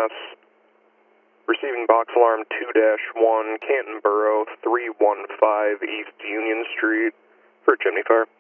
EMS. Receiving box alarm 2-1, Canton Borough, 315 East Union Street for a chimney fire.